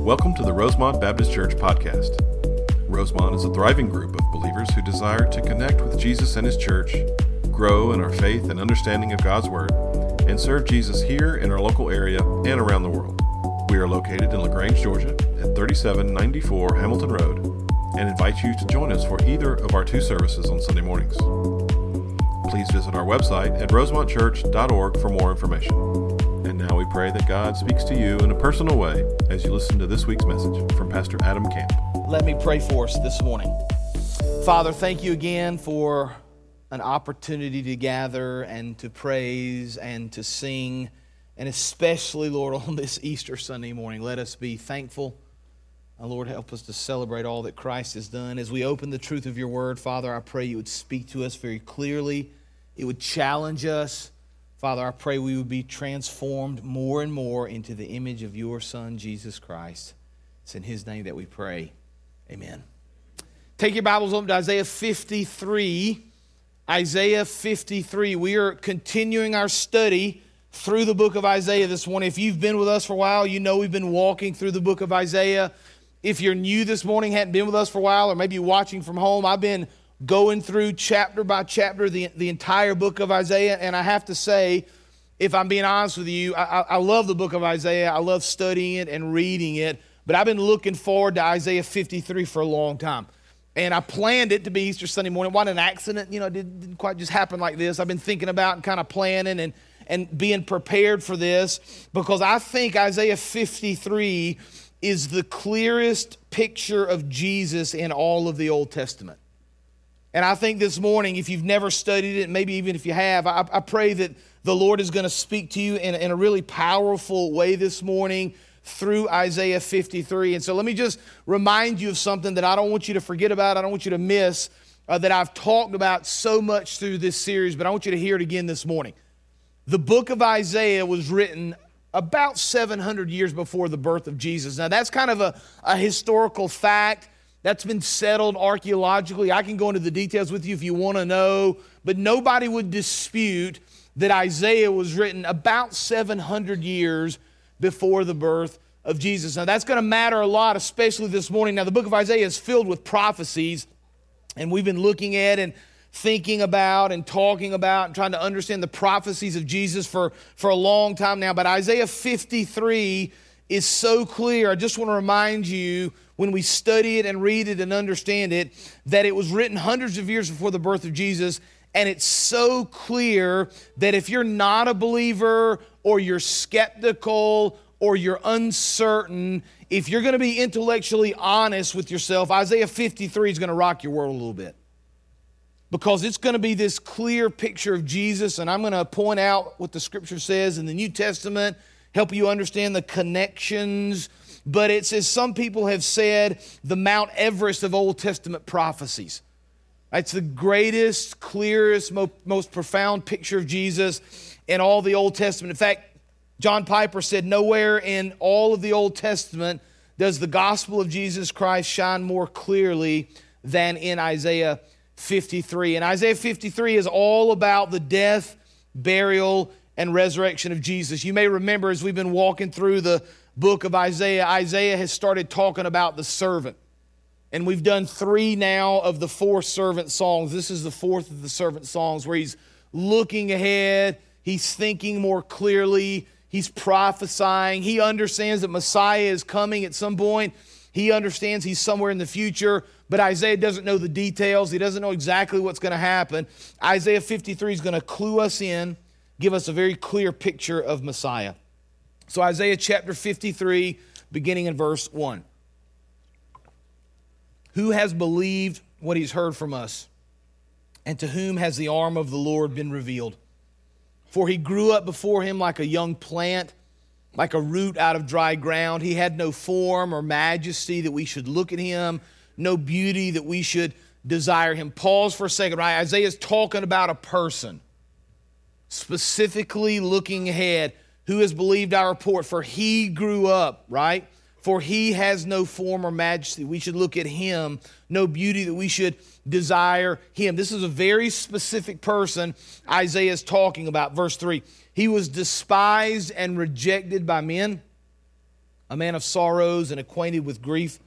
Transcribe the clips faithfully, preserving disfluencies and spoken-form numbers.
Welcome to the Rosemont Baptist Church podcast. Rosemont is a thriving group of believers who desire to connect with Jesus and His church, grow in our faith and understanding of God's Word, and serve Jesus here in our local area and around the world. We are located in LaGrange, Georgia at thirty-seven ninety-four Hamilton Road, and invite you to join us for either of our two services on Sunday mornings. Please visit our website at rosemont church dot org for more information. And now we pray that God speaks to you in a personal way as you listen to this week's message from Pastor Adam Camp. Let me pray for us this morning. Father, thank you again for an opportunity to gather and to praise and to sing, and especially, Lord, on this Easter Sunday morning. Let us be thankful. Uh, Lord, help us to celebrate all that Christ has done. As we open the truth of your word, Father, I pray you would speak to us very clearly. It would challenge us. Father, I pray we would be transformed more and more into the image of your Son, Jesus Christ. It's in His name that we pray. Amen. Take your Bibles open to Isaiah fifty-three. Isaiah fifty-three. We are continuing our study through the book of Isaiah this morning. If you've been with us for a while, you know we've been walking through the book of Isaiah. If you're new this morning, hadn't been with us for a while, or maybe you're watching from home, I've been going through chapter by chapter the, the entire book of Isaiah. And I have to say, if I'm being honest with you, I, I love the book of Isaiah. I love studying it and reading it. But I've been looking forward to Isaiah fifty-three for a long time. And I planned it to be Easter Sunday morning. It wasn't an accident. You know, it didn't, didn't quite just happen like this. I've been thinking about and kind of planning and, and being prepared for this, because I think Isaiah fifty-three is the clearest picture of Jesus in all of the Old Testament. And I think this morning, if you've never studied it, maybe even if you have, I, I pray that the Lord is going to speak to you in, in a really powerful way this morning through Isaiah fifty-three. And so let me just remind you of something that I don't want you to forget about, I don't want you to miss, uh, that I've talked about so much through this series, but I want you to hear it again this morning. The book of Isaiah was written about seven hundred years before the birth of Jesus. Now that's kind of a, a historical fact. That's been settled archaeologically. I can go into the details with you if you want to know, but nobody would dispute that Isaiah was written about seven hundred years before the birth of Jesus. Now that's going to matter a lot, especially this morning. Now the book of Isaiah is filled with prophecies, and we've been looking at and thinking about and talking about and trying to understand the prophecies of Jesus for, for a long time now. But Isaiah fifty-three is so clear. I just want to remind you, when we study it and read it and understand it, that it was written hundreds of years before the birth of Jesus. And it's so clear that if you're not a believer, or you're skeptical, or you're uncertain, if you're going to be intellectually honest with yourself, Isaiah fifty-three is going to rock your world a little bit. Because it's going to be this clear picture of Jesus, and I'm going to point out what the Scripture says in the New Testament, help you understand the connections. But it's, as some people have said, the Mount Everest of Old Testament prophecies. It's the greatest, clearest, mo- most profound picture of Jesus in all the Old Testament. In fact, John Piper said, nowhere in all of the Old Testament does the gospel of Jesus Christ shine more clearly than in Isaiah fifty-three. And Isaiah fifty-three is all about the death, burial, and resurrection of Jesus. You may remember, as we've been walking through the book of Isaiah, Isaiah has started talking about the servant. And we've done three now of the four servant songs. This is the fourth of the servant songs, where he's looking ahead, he's thinking more clearly, he's prophesying, he understands that Messiah is coming at some point. He understands he's somewhere in the future, but Isaiah doesn't know the details. He doesn't know exactly what's going to happen. Isaiah fifty-three is going to clue us in, give us a very clear picture of Messiah. So Isaiah chapter fifty-three, beginning in verse one. Who has believed what he's heard from us? And to whom has the arm of the Lord been revealed? For he grew up before him like a young plant, like a root out of dry ground. He had no form or majesty that we should look at him, no beauty that we should desire him. Pause for a second, right? Isaiah's talking about a person, specifically looking ahead. Who has believed our report? For he grew up, right? For he has no form or majesty. We should look at him. No beauty that we should desire him. This is a very specific person Isaiah is talking about. Verse three. He was despised and rejected by men, a man of sorrows and acquainted with grief,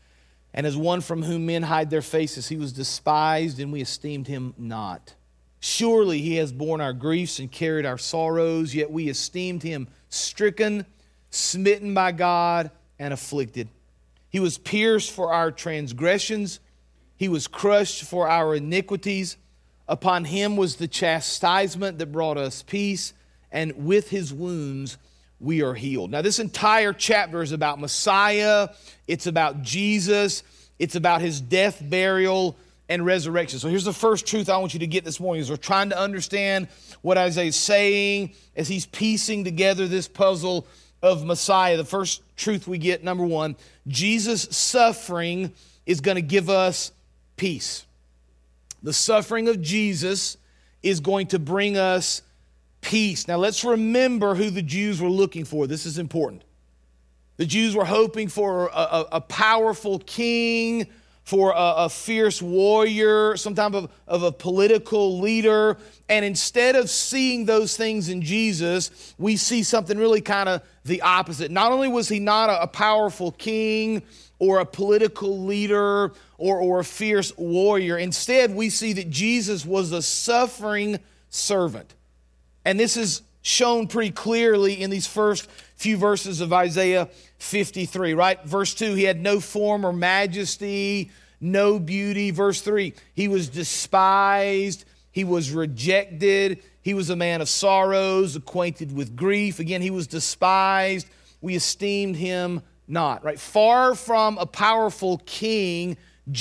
and as one from whom men hide their faces, he was despised, and we esteemed him not. Surely he has borne our griefs and carried our sorrows, yet we esteemed him stricken, smitten by God, and afflicted. He was pierced for our transgressions. He was crushed for our iniquities. Upon him was the chastisement that brought us peace, and with his wounds we are healed. Now, this entire chapter is about Messiah. It's about Jesus. It's about his death, burial, and resurrection. So here's the first truth I want you to get this morning as we're trying to understand what Isaiah is saying as he's piecing together this puzzle of Messiah. The first truth we get, number one, Jesus' suffering is going to give us peace. The suffering of Jesus is going to bring us peace. Now let's remember who the Jews were looking for. This is important. The Jews were hoping for a, a, a powerful king, for a, a fierce warrior, some type of, of a political leader. And instead of seeing those things in Jesus, we see something really kind of the opposite. Not only was he not a, a powerful king or a political leader or, or a fierce warrior, instead we see that Jesus was a suffering servant. And this is shown pretty clearly in these first few verses of Isaiah fifty-three, right? Verse two, he had no form or majesty, no beauty. Verse three, he was despised, he was rejected, he was a man of sorrows, acquainted with grief. Again, he was despised, we esteemed him not, right? Far from a powerful king,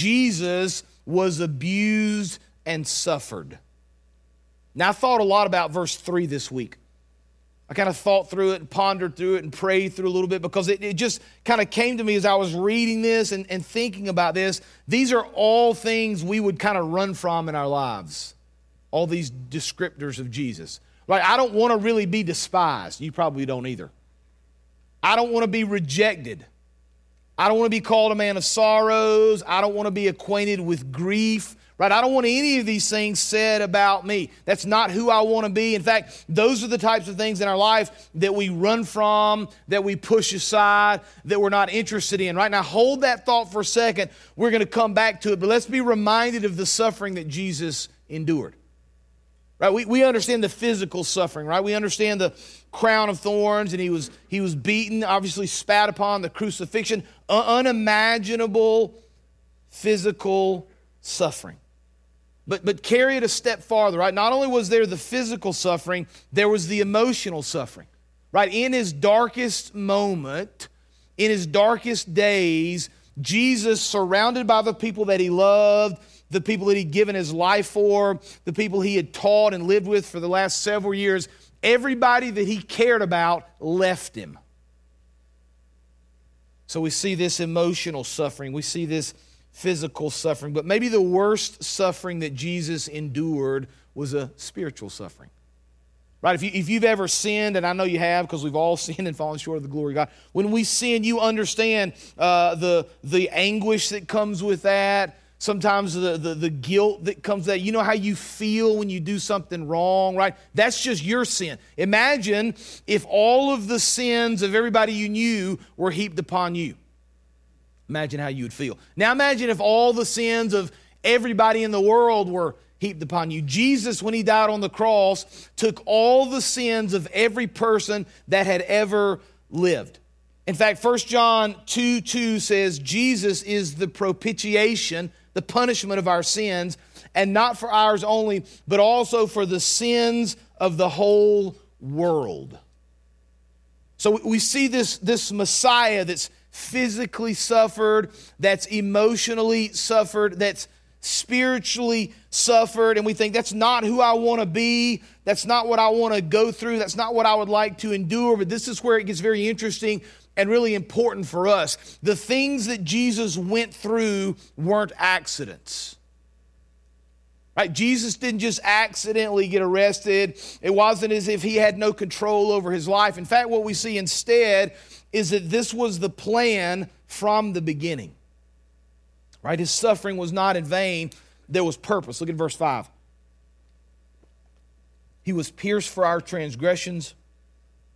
Jesus was abused and suffered. Now, I thought a lot about verse three this week. I kind of thought through it and pondered through it and prayed through a little bit because it, it just kind of came to me as I was reading this and, and thinking about this. These are all things we would kind of run from in our lives. All these descriptors of Jesus. Like, I don't want to really be despised. You probably don't either. I don't want to be rejected. I don't want to be called a man of sorrows. I don't want to be acquainted with grief. Right? I don't want any of these things said about me. That's not who I want to be. In fact, those are the types of things in our life that we run from, that we push aside, that we're not interested in. Right? Now, hold that thought for a second. We're going to come back to it, but let's be reminded of the suffering that Jesus endured. Right? We, we understand the physical suffering, right? We understand the crown of thorns, and he was, he was beaten, obviously spat upon, the crucifixion, uh, unimaginable physical suffering. But but carry it a step farther, right? Not only was there the physical suffering, there was the emotional suffering, right? In his darkest moment, in his darkest days, Jesus, surrounded by the people that he loved, the people that he'd given his life for, the people he had taught and lived with for the last several years, everybody that he cared about left him. So we see this emotional suffering. We see this physical suffering, but maybe the worst suffering that Jesus endured was a spiritual suffering. Right? If, you, if you've ever sinned, and I know you have because we've all sinned and fallen short of the glory of God, when we sin, you understand uh, the, the anguish that comes with that, sometimes the, the, the guilt that comes with that. You know how you feel when you do something wrong, right? That's just your sin. Imagine if all of the sins of everybody you knew were heaped upon you. Imagine how you would feel. Now imagine if all the sins of everybody in the world were heaped upon you. Jesus, when he died on the cross, took all the sins of every person that had ever lived. In fact, First John two two says, Jesus is the propitiation, the punishment of our sins, and not for ours only, but also for the sins of the whole world. So we see this, this Messiah that's physically suffered, that's emotionally suffered, that's spiritually suffered, and we think that's not who I want to be, that's not what I want to go through, that's not what I would like to endure. But this is where it gets very interesting and really important for us. The things that Jesus went through weren't accidents. Right? Jesus didn't just accidentally get arrested. It wasn't as if he had no control over his life. In fact, what we see instead is that this was the plan from the beginning. Right? His suffering was not in vain. There was purpose. Look at verse five. He was pierced for our transgressions.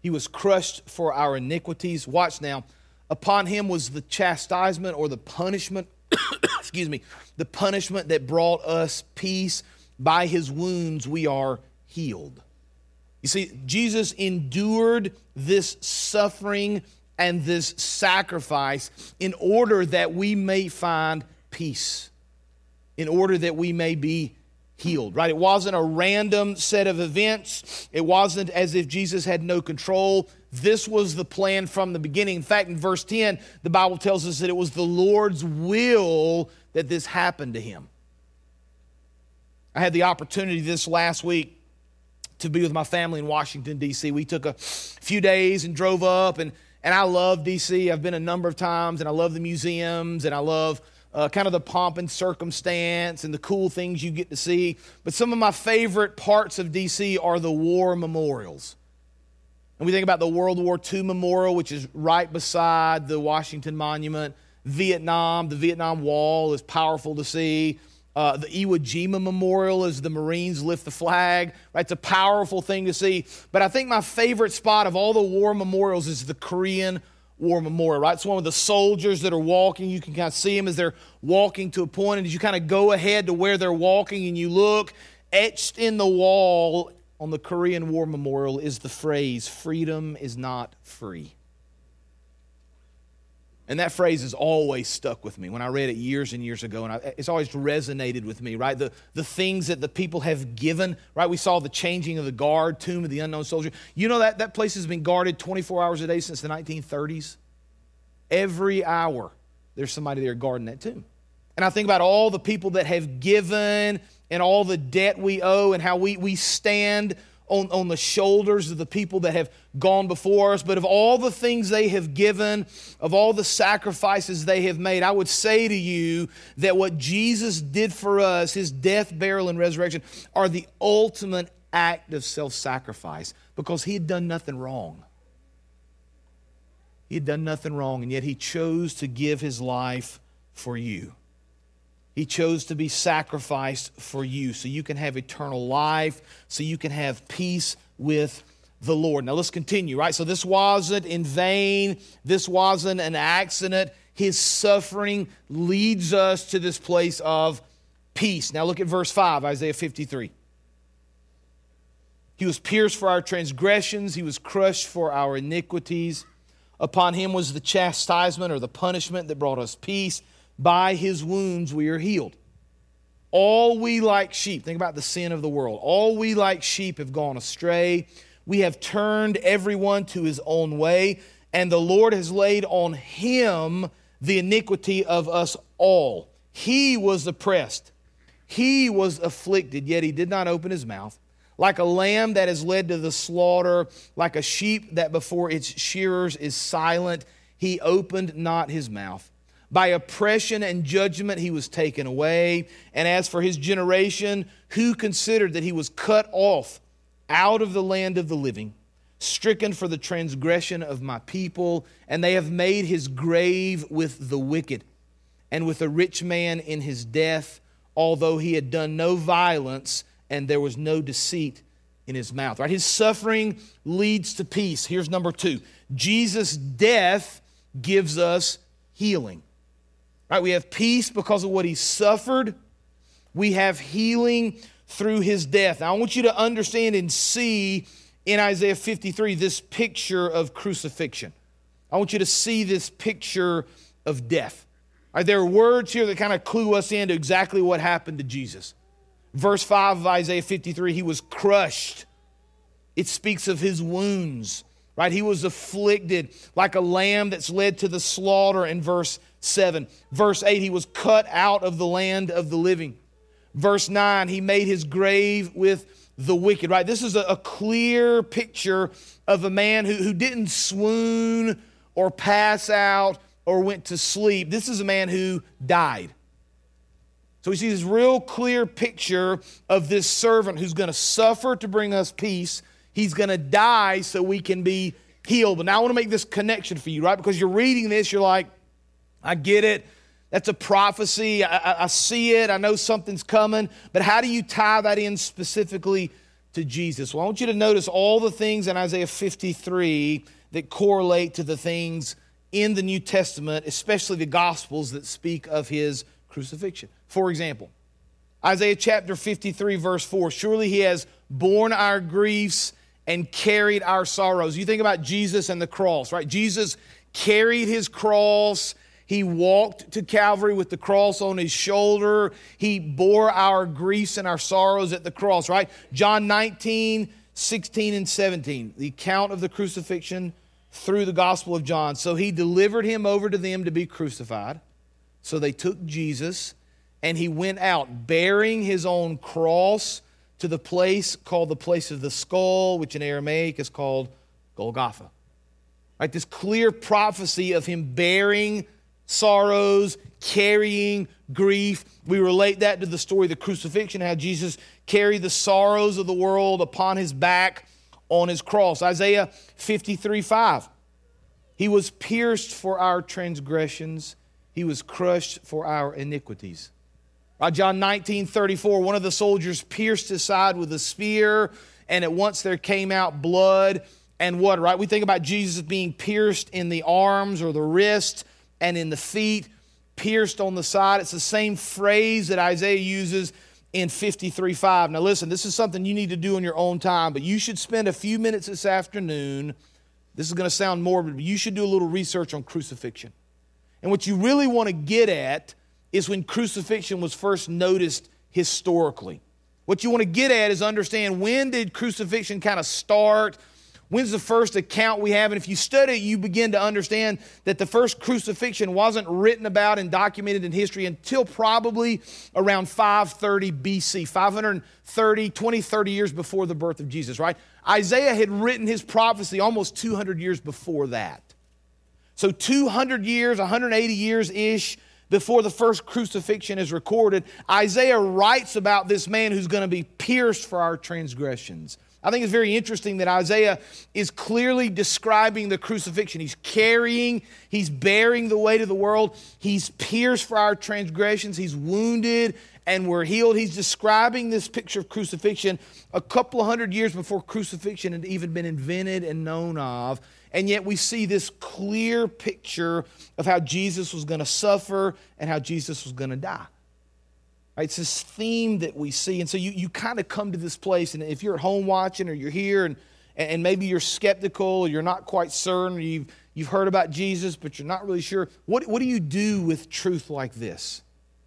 He was crushed for our iniquities. Watch now. Upon him was the chastisement or the punishment, excuse me, the punishment that brought us peace. By his wounds we are healed. You see, Jesus endured this suffering and this sacrifice in order that we may find peace, in order that we may be healed, right? It wasn't a random set of events. It wasn't as if Jesus had no control. This was the plan from the beginning. In fact, in verse ten, the Bible tells us that it was the Lord's will that this happened to him. I had the opportunity this last week to be with my family in Washington, D C We took a few days and drove up, and, and I love D C I've been a number of times, and I love the museums, and I love Uh, kind of the pomp and circumstance and the cool things you get to see. But some of my favorite parts of D C are the war memorials. And we think about the World War Two memorial, which is right beside the Washington Monument. Vietnam, the Vietnam Wall is powerful to see. Uh, the Iwo Jima Memorial as the Marines lift the flag. Right? It's a powerful thing to see. But I think my favorite spot of all the war memorials is the Korean War Memorial, right? It's one of the soldiers that are walking. You can kind of see them as they're walking to a point, and as you kind of go ahead to where they're walking and you look, etched in the wall on the Korean War Memorial is the phrase, "Freedom is not free." And that phrase has always stuck with me when I read it years and years ago, and I, it's always resonated with me, right? The, the things that the people have given, right? We saw the changing of the guard, Tomb of the Unknown Soldier. You know that that place has been guarded twenty-four hours a day since the nineteen thirties. Every hour, there's somebody there guarding that tomb. And I think about all the people that have given and all the debt we owe and how we, we stand on, on the shoulders of the people that have gone before us. But of all the things they have given, of all the sacrifices they have made, I would say to you that what Jesus did for us, his death, burial, and resurrection, are the ultimate act of self-sacrifice because he had done nothing wrong. He had done nothing wrong, and yet he chose to give his life for you. He chose to be sacrificed for you so you can have eternal life, so you can have peace with the Lord. Now let's continue, right? So this wasn't in vain. This wasn't an accident. His suffering leads us to this place of peace. Now look at verse five, Isaiah fifty-three. He was pierced for our transgressions. He was crushed for our iniquities. Upon him was the chastisement or the punishment that brought us peace. By his wounds we are healed. All we like sheep, think about the sin of the world. All we like sheep have gone astray. We have turned everyone to his own way, and the Lord has laid on him the iniquity of us all. He was oppressed. He was afflicted, yet he did not open his mouth. Like a lamb that is led to the slaughter, like a sheep that before its shearers is silent, he opened not his mouth. By oppression and judgment he was taken away. And as for his generation, who considered that he was cut off out of the land of the living, stricken for the transgression of my people, and they have made his grave with the wicked, and with a rich man in his death, although he had done no violence, and there was no deceit in his mouth. Right? His suffering leads to peace. Here's number two. Jesus' death gives us healing. Right? We have peace because of what he suffered. We have healing through his death. Now, I want you to understand and see in Isaiah fifty-three this picture of crucifixion. I want you to see this picture of death. Right? There are words here that kind of clue us into exactly what happened to Jesus. Verse five of Isaiah fifty-three, he was crushed. It speaks of his wounds, right? He was afflicted like a lamb that's led to the slaughter in verse seven. Verse eight, he was cut out of the land of the living. Verse nine, he made his grave with the wicked, right? This is a, a clear picture of a man who, who didn't swoon or pass out or went to sleep. This is a man who died. So we see this real clear picture of this servant who's going to suffer to bring us peace. He's going to die so we can be healed. But now I want to make this connection for you, right? Because you're reading this, you're like, I get it. That's a prophecy. I, I, I see it. I know something's coming. But how do you tie that in specifically to Jesus. Well, I want you to notice all the things in Isaiah fifty-three that correlate to the things in the New Testament, especially the Gospels that speak of his crucifixion. For example, Isaiah chapter fifty-three, verse four, surely he has borne our griefs and carried our sorrows. You think about Jesus and the cross, right? Jesus carried his cross. He walked to Calvary with the cross on his shoulder. He bore our griefs and our sorrows at the cross, right? John nineteen, sixteen, and seventeen, the account of the crucifixion through the Gospel of John. So he delivered him over to them to be crucified. So they took Jesus, and he went out bearing his own cross to the place called the place of the skull, which in Aramaic is called Golgotha. Right? This clear prophecy of him bearing sorrows, carrying grief. We relate that to the story of the crucifixion, how Jesus carried the sorrows of the world upon his back on his cross. Isaiah fifty-three, five. He was pierced for our transgressions. He was crushed for our iniquities. Right, John nineteen, thirty-four, one of the soldiers pierced his side with a spear, and at once there came out blood and water. Right? We think about Jesus being pierced in the arms or the wrist and in the feet, pierced on the side. It's the same phrase that Isaiah uses in fifty-three, five. Now listen, this is something you need to do in your own time, but you should spend a few minutes this afternoon. This is going to sound morbid, but you should do a little research on crucifixion. And what you really want to get at is when crucifixion was first noticed historically. What you want to get at is understand, when did crucifixion kind of start? When's the first account we have? And if you study it, you begin to understand that the first crucifixion wasn't written about and documented in history until probably around five thirty B C, five thirty, twenty, thirty years before the birth of Jesus, right? Isaiah had written his prophecy almost two hundred years before that. So two hundred years, one hundred eighty years-ish before the first crucifixion is recorded, Isaiah writes about this man who's going to be pierced for our transgressions. I think it's very interesting that Isaiah is clearly describing the crucifixion. He's carrying, he's bearing the weight of the world. He's pierced for our transgressions. He's wounded and we're healed. He's describing this picture of crucifixion a couple of hundred years before crucifixion had even been invented and known of. And yet we see this clear picture of how Jesus was going to suffer and how Jesus was going to die. Right, it's this theme that we see. And so you, you kind of come to this place, and if you're at home watching or you're here and, and maybe you're skeptical or you're not quite certain, or you've, you've heard about Jesus but you're not really sure, what, what do you do with truth like this?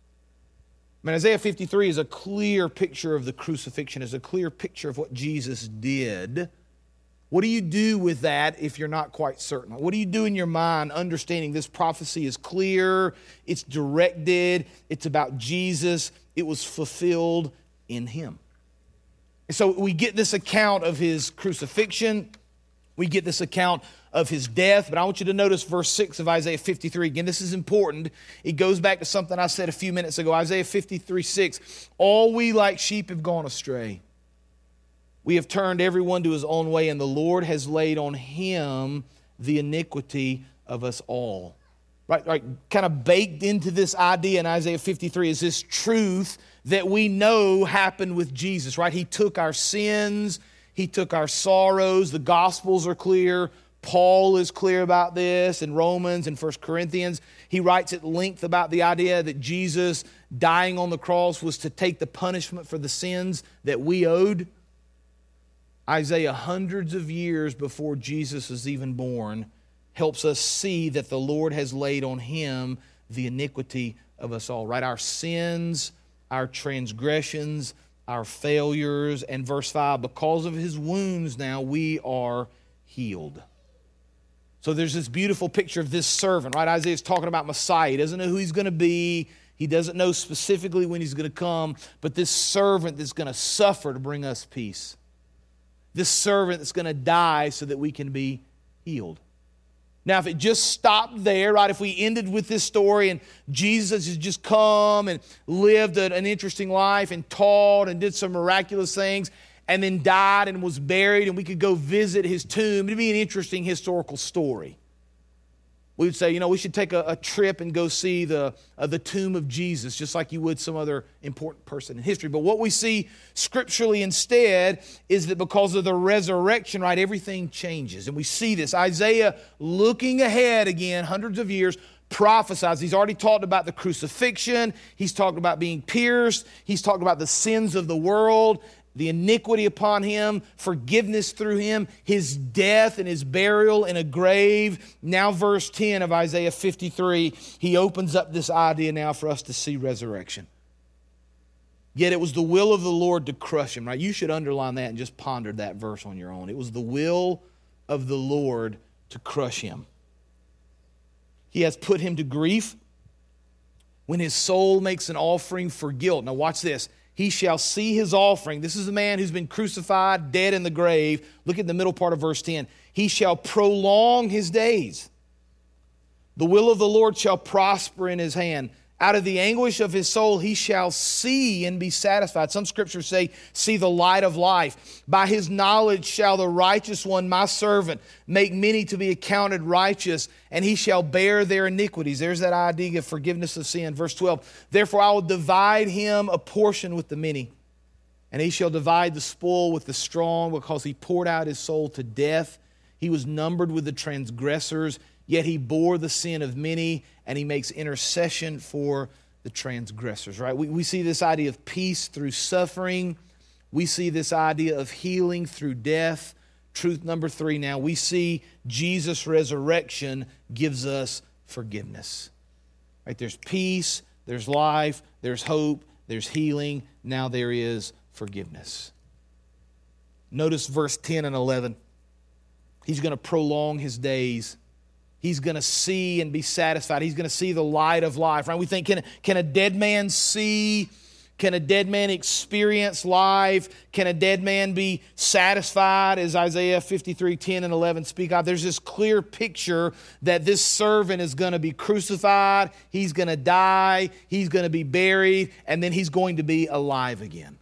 I mean, Isaiah fifty-three is a clear picture of the crucifixion, is a clear picture of what Jesus did. What do you do with that if you're not quite certain? What do you do in your mind understanding this prophecy is clear, it's directed, it's about Jesus, it was fulfilled in him? And so we get this account of his crucifixion, we get this account of his death, but I want you to notice verse six of Isaiah fifty-three. Again, this is important. It goes back to something I said a few minutes ago. Isaiah fifty-three, six. All we like sheep have gone astray. We have turned everyone to his own way, and the Lord has laid on him the iniquity of us all. Right, right, kind of baked into this idea in Isaiah fifty-three is this truth that we know happened with Jesus, right? He took our sins, he took our sorrows. The Gospels are clear. Paul is clear about this in Romans and First Corinthians. He writes at length about the idea that Jesus dying on the cross was to take the punishment for the sins that we owed. Isaiah, hundreds of years before Jesus was even born, helps us see that the Lord has laid on him the iniquity of us all, right? Our sins, our transgressions, our failures. And verse five, because of his wounds now we are healed. So there's this beautiful picture of this servant, right? Isaiah's talking about Messiah. He doesn't know who he's going to be. He doesn't know specifically when he's going to come, but this servant that's going to suffer to bring us peace. This servant that's going to die so that we can be healed. Now, if it just stopped there, right, if we ended with this story and Jesus has just come and lived an interesting life and taught and did some miraculous things and then died and was buried and we could go visit his tomb, it'd be an interesting historical story. We would say, you know, we should take a, a trip and go see the, uh, the tomb of Jesus, just like you would some other important person in history. But what we see scripturally instead is that because of the resurrection, right, everything changes. And we see this. Isaiah, looking ahead again, hundreds of years, prophesies. He's already talked about the crucifixion. He's talked about being pierced. He's talked about the sins of the world, the iniquity upon him, forgiveness through him, his death and his burial in a grave. Now verse ten of Isaiah fifty-three, he opens up this idea now for us to see resurrection. Yet it was the will of the Lord to crush him, right? You should underline that and just ponder that verse on your own. It was the will of the Lord to crush him. He has put him to grief when his soul makes an offering for guilt. Now watch this. He shall see his offering. This is the man who's been crucified, dead in the grave. Look at the middle part of verse ten. He shall prolong his days. The will of the Lord shall prosper in his hand. Out of the anguish of his soul he shall see and be satisfied. Some scriptures say, see the light of life. By his knowledge shall the righteous one, my servant, make many to be accounted righteous, and he shall bear their iniquities. There's that idea of forgiveness of sin. Verse twelve, therefore I will divide him a portion with the many, and he shall divide the spoil with the strong, because he poured out his soul to death. He was numbered with the transgressors, yet he bore the sin of many, and he makes intercession for the transgressors, right? We, we see this idea of peace through suffering. We see this idea of healing through death. Truth number three now, we see Jesus' resurrection gives us forgiveness. Right? There's peace, there's life, there's hope, there's healing. Now there is forgiveness. Notice verse ten and eleven. He's going to prolong his days. He's going to see and be satisfied. He's going to see the light of life. Right? We think, can, can a dead man see? Can a dead man experience life? Can a dead man be satisfied, as Isaiah fifty-three, ten and eleven speak of? There's this clear picture that this servant is going to be crucified. He's going to die. He's going to be buried. And then he's going to be alive again.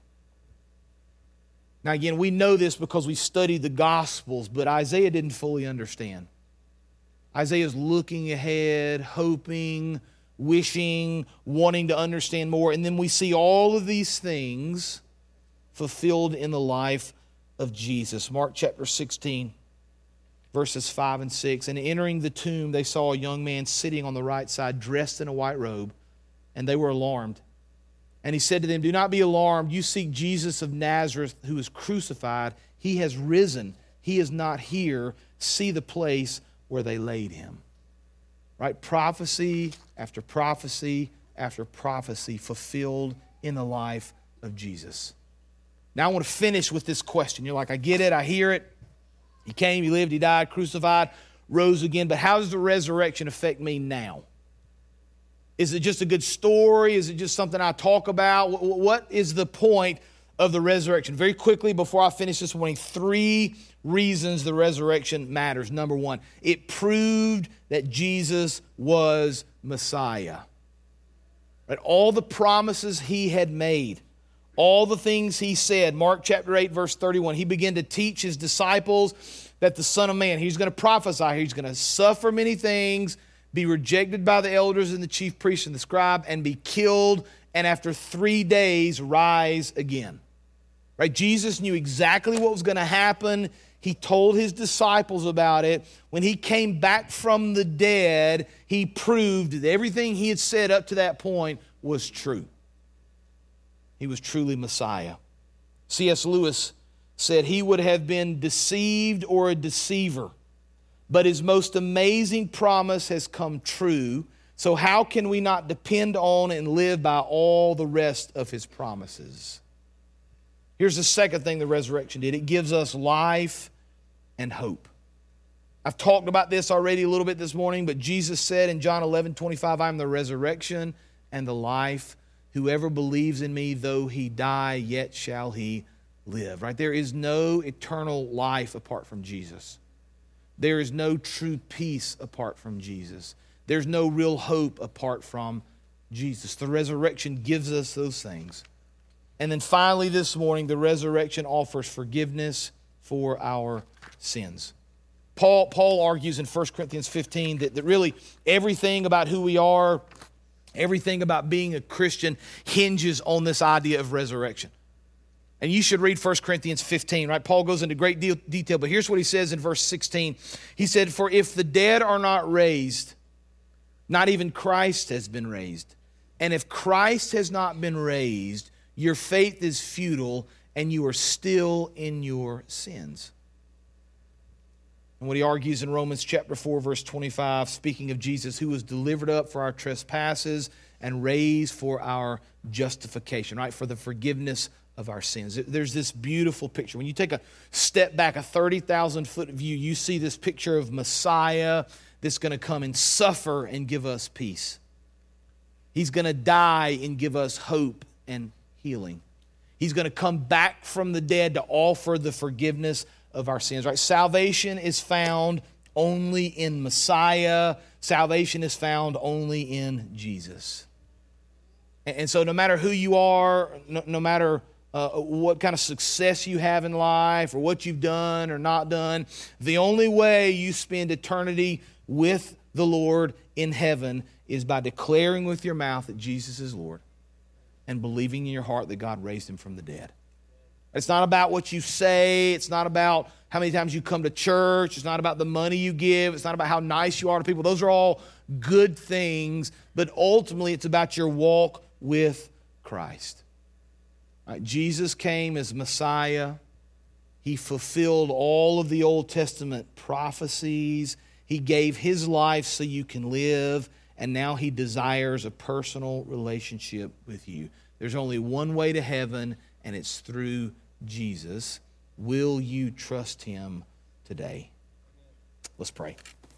Now again, we know this because we studied the Gospels, but Isaiah didn't fully understand. Isaiah's looking ahead, hoping, wishing, wanting to understand more. And then we see all of these things fulfilled in the life of Jesus. Mark chapter sixteen, verses five and six. And entering the tomb, they saw a young man sitting on the right side, dressed in a white robe, and they were alarmed. And he said to them, do not be alarmed. You seek Jesus of Nazareth, who was crucified. He has risen. He is not here. See the place where they laid him. Right? Prophecy after prophecy after prophecy fulfilled in the life of Jesus. Now I want to finish with this question. You're like, I get it, I hear it. He came, he lived, he died, crucified, rose again. But how does the resurrection affect me now? Is it just a good story? Is it just something I talk about? What is the point of the resurrection? Very quickly, before I finish this morning, three reasons the resurrection matters. Number one, it proved that Jesus was Messiah. Right? All the promises he had made, all the things he said, Mark chapter eight, verse thirty-one, he began to teach his disciples that the Son of Man, he's going to prophesy, he's going to suffer many things, be rejected by the elders and the chief priests and the scribe, and be killed, and after three days rise again. Right? Jesus knew exactly what was going to happen. He told his disciples about it. When he came back from the dead, he proved that everything he had said up to that point was true. He was truly Messiah. C S Lewis said he would have been deceived or a deceiver, but his most amazing promise has come true. So how can we not depend on and live by all the rest of his promises? Here's the second thing the resurrection did. It gives us life and hope. I've talked about this already a little bit this morning, but Jesus said in John eleven twenty-five, I am the resurrection and the life. Whoever believes in me, though he die, yet shall he live. Right? There is no eternal life apart from Jesus. There is no true peace apart from Jesus. There's no real hope apart from Jesus. The resurrection gives us those things. And then finally this morning, the resurrection offers forgiveness for our sins. Paul, Paul argues in First Corinthians fifteen that, that really everything about who we are, everything about being a Christian hinges on this idea of resurrection. And you should read First Corinthians fifteen, right? Paul goes into great deal, detail, but here's what he says in verse sixteen. He said, "For if the dead are not raised, not even Christ has been raised. And if Christ has not been raised, your faith is futile and you are still in your sins." And what he argues in Romans chapter four, verse twenty-five, speaking of Jesus, who was delivered up for our trespasses and raised for our justification, right? For the forgiveness of our sins. There's this beautiful picture. When you take a step back, a thirty thousand foot view, you see this picture of Messiah that's going to come and suffer and give us peace. He's going to die and give us hope and healing. He's going to come back from the dead to offer the forgiveness of our sins, right? Salvation is found only in Messiah. Salvation is found only in Jesus. And so no matter who you are, no, no matter uh, what kind of success you have in life or what you've done or not done, the only way you spend eternity with the Lord in heaven is by declaring with your mouth that Jesus is Lord and believing in your heart that God raised him from the dead. It's not about what you say. It's not about how many times you come to church. It's not about the money you give. It's not about how nice you are to people. Those are all good things, but ultimately it's about your walk with Christ. Right? Jesus came as Messiah. He fulfilled all of the Old Testament prophecies. He gave his life so you can live, and now he desires a personal relationship with you. There's only one way to heaven, and it's through Jesus. Will you trust him today? Let's pray.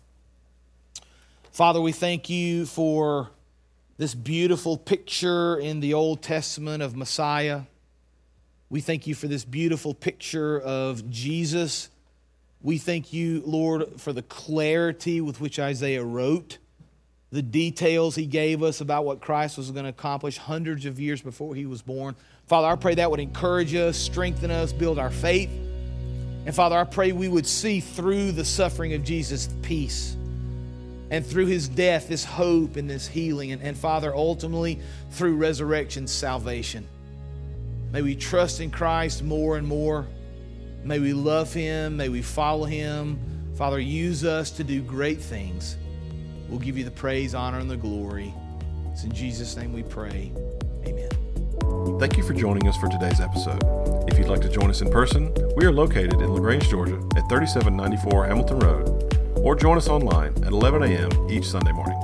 Father, we thank you for this beautiful picture in the Old Testament of Messiah. We thank you for this beautiful picture of Jesus. We thank you, Lord, for the clarity with which Isaiah wrote, the details he gave us about what Christ was going to accomplish hundreds of years before he was born. Father, I pray that would encourage us, strengthen us, build our faith. And Father, I pray we would see through the suffering of Jesus peace, and through his death this hope and this healing, and, and Father, ultimately through resurrection, salvation. May we trust in Christ more and more. May we love him. May we follow him. Father, use us to do great things. We'll give you the praise, honor, and the glory. It's in Jesus' name we pray. Amen. Thank you for joining us for today's episode. If you'd like to join us in person, we are located in LaGrange, Georgia at thirty-seven ninety-four Hamilton Road, or join us online at eleven a.m. each Sunday morning.